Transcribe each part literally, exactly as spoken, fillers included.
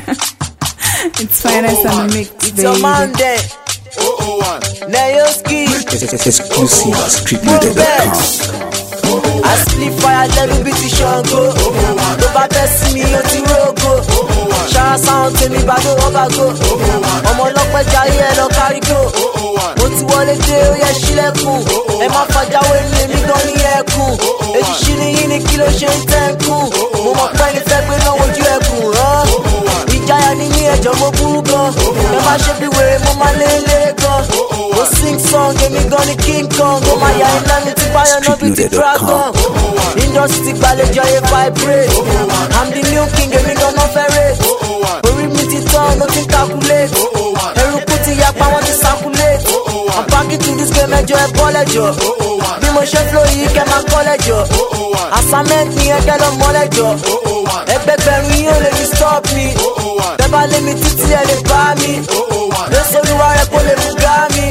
It's finance on the mix, It's baby. your man then. Nayoski. Exclusive at street loaded dot com. I split fire little bit of shango. To best me o ti rogo. Shara sound to me bago obago. Ọmọ ọlọ́pẹ́ jayé ẹ lọ kárí go. Mo ti wọlé dé ó yẹ ṣílẹ̀kùn. Ẹ má fàjáwé ní èmi gan ní ẹkùn. Èyí ṣí ni yín ni kí ló ṣe ń tẹ́kùn. Mo mọ̀ pé ní fẹ́ gbé náà wojú ẹkùn rán. Ìjáyà ní ní ẹjọ́ mo burú gan. Ẹ má ṣe bí wèrè mo máa lé lé gan. Mo sing song èmi gan ní King Kong. Ó máa yà ẹ́ lẹ́nu tí báyọ̀ náà bí ti dragon. Industry gbàlejò ayé vibrate. I'm the new king èmi gan náà fẹ́ rate. Orí mi ti tán, no ti calculate. Eruku ti yapa, wọ́n ti circulate. I'm back into this game, ẹjọ́ ẹ bọ́ lẹ́jọ́. Bí mo ṣe flow yìí kẹ́ máa kọ́ lẹ́jọ́. Assignment ni ẹ kẹ́ lọ mọ́ lẹ́jọ́. Ẹgbẹgbẹ̀rún yín ò lè fi stop me. Bẹ́ẹ̀ bá lé mi títí ẹ lè bá mi. Lóṣèlúwa rẹ̀ kó lè mú gá mi.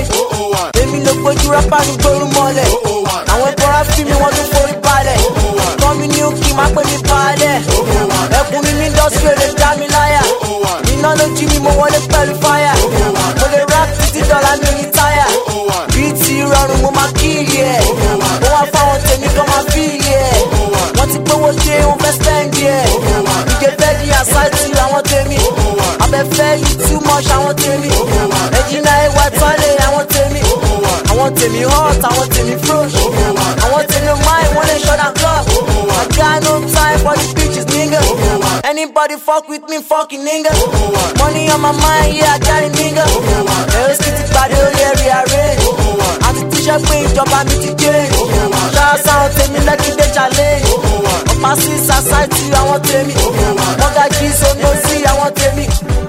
Èmi ló gbójú rápá ní gbóru mọ́lẹ̀. Àwọn ìbọra fi mi wọ́n tún forí balẹ̀. Kọ́ mi ní òkì máa pè mí balẹ̀. Ẹkùn mi ní industry lè dá mi láyà. Iná lójú mi mo wọlé pẹ̀lú fáyà. Mo lè rap títí dọ́là mi ní táyà. Bíi ti rọrùn mo máa kíìlì ẹ̀. Mo wá fáwọn tèmi kan máa fíìlì ẹ̀. Wọ́n ti gbówó dé wọ́n fẹ́ spẹ́ndì ẹ̀. Ìgè fẹ́ di àsáìtì àwọn tèmi. Abẹ́fẹ́ yìí too much àwọn tèmi. Ẹ̀jìnà ẹ̀wà tọ́lẹ̀ àwọn tèmi. Àwọn tèmi hot, àwọn tèmi fresh. Àwọn tèmi mind wọ́n lè shut and club. I got no time for these bitches, nigga. Anybody fuck with me, fucking nigga. Money on my mind, yeah, I got it, nigga. Ẹ̀rọ sì ti pàdé orí ẹ̀rí arrange. Àti tíṣẹ́ pé ìjọba mi ti change. Ṣáà sáwọn tèmi lẹ́kí dé challenge. Ọ̀pá sí society àwọn tèmi. Wọ́n ga jí sóńdó sí àwọn tèmi.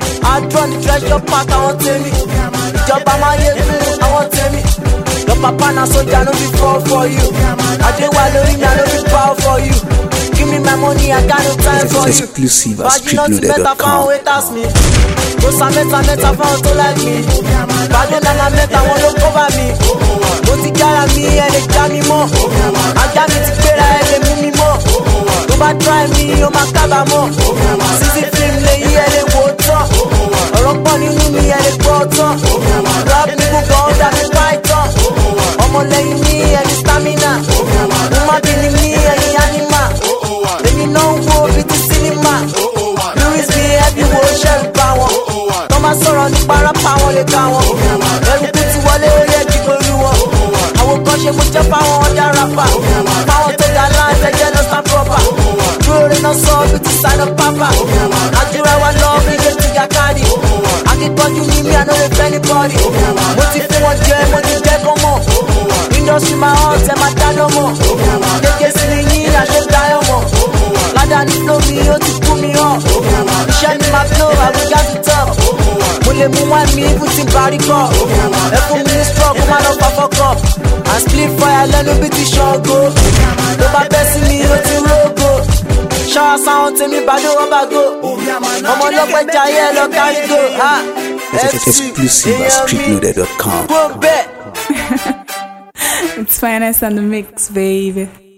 Adron treasure park àwọn tèmi. Ìjọba máa yé fún àwọn tèmi. Your papa na soldier, no be fall for you. I dey wa lórí mi, I no be bow for you. Give me my money, I got no time for you. Exclusive at street Bájú náà ti loaded mẹ́ta dot fáwọn com. haters mi. Mo sa mẹ́ta mẹ́ta fáwọn tó like mi. Bájú náà máa mẹ́ta wọn ló cover mi. Mo ti jára mi, ẹ lè já mi mọ́. Ajá mi ti gbéra, ẹ lè mú mi mọ́. Tó bá try mi, ó máa kábàámọ̀. Sísí film lè yí ẹ lè wò tán. Ọ̀rọ̀ pọ̀ nínú mi, ẹ lè gbọ́ tán. Rap mi gbogbo ọ̀dà mi python. Ọmọlẹ́yìn ní ẹni stamina. Mo má bí ni mí ẹni anima. Èmi náà ń wo bí ti sinima. Louis B ẹbí wo ṣẹ́rù bá wọn. Tọ́ máa sọ̀rọ̀ nípa rápá wọn lè ká wọn. Ẹrùkú ti wọlé orí ẹ̀jì lórí wọn. Àwọn kan ṣe mo jẹ́ fáwọn ọ̀dà rápá. Fáwọn tó ga láti ẹjẹ́ lọ sá proper. Dúró rí náà sọ bí ti sign up papa. Àdúrà wa lọ bí ilé ti ga káàdì. Akíkanjú ní mi àná lè fẹ́ ní bọ́ọ̀dì. Mo ti fún wọn jẹ, mo ti jẹ́ kọ́ mọ̀. Industry máa hàn tẹ́ máa dáná mọ̀. Kéké sí ni yín àṣẹ dáyọ̀ mọ̀. Ládàá ní flow mi ó ti kú mi hàn. Iṣẹ́ ni máa flow àbújá ti tọ̀. Mo lè mú wá mi ibù tí bá rí kọ́. Ẹ fún mi ní straw kó má lọ fà fọ́kọ̀. And split fire lẹ́nu bí ti ṣọ́gbó. Tó bá bẹ́ sí mi ó ti rógó. Ṣáà sáwọn tèmi bàdó rọ́bà go. Ọmọ ọlọ́pẹ́ jayé ẹ lọ kárí go. Exclusive at street loaded dot com. Go back. It's finance on the mix, baby.